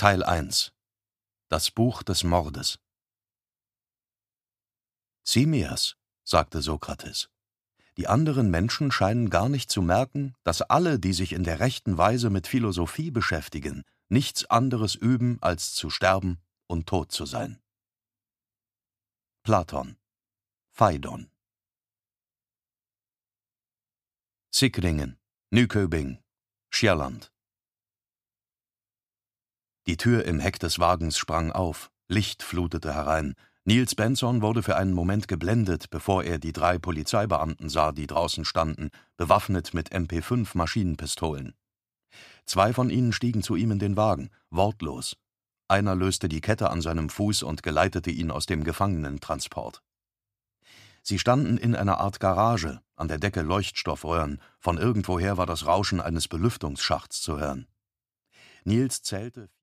Teil 1 Das Buch des Mordes. Simmias, sagte Sokrates, die anderen Menschen scheinen gar nicht zu merken, dass alle, die sich in der rechten Weise mit Philosophie beschäftigen, nichts anderes üben, als zu sterben und tot zu sein. Platon, Phaidon. Sickringen, Nyköping, Sjælland. Die Tür im Heck des Wagens sprang auf, Licht flutete herein. Niels Bentzon wurde für einen Moment geblendet, bevor er die 3 Polizeibeamten sah, die draußen standen, bewaffnet mit MP5-Maschinenpistolen. 2 von ihnen stiegen zu ihm in den Wagen, wortlos. Einer löste die Kette an seinem Fuß und geleitete ihn aus dem Gefangenentransport. Sie standen in einer Art Garage, an der Decke Leuchtstoffröhren, von irgendwoher war das Rauschen eines Belüftungsschachts zu hören. Niels zählte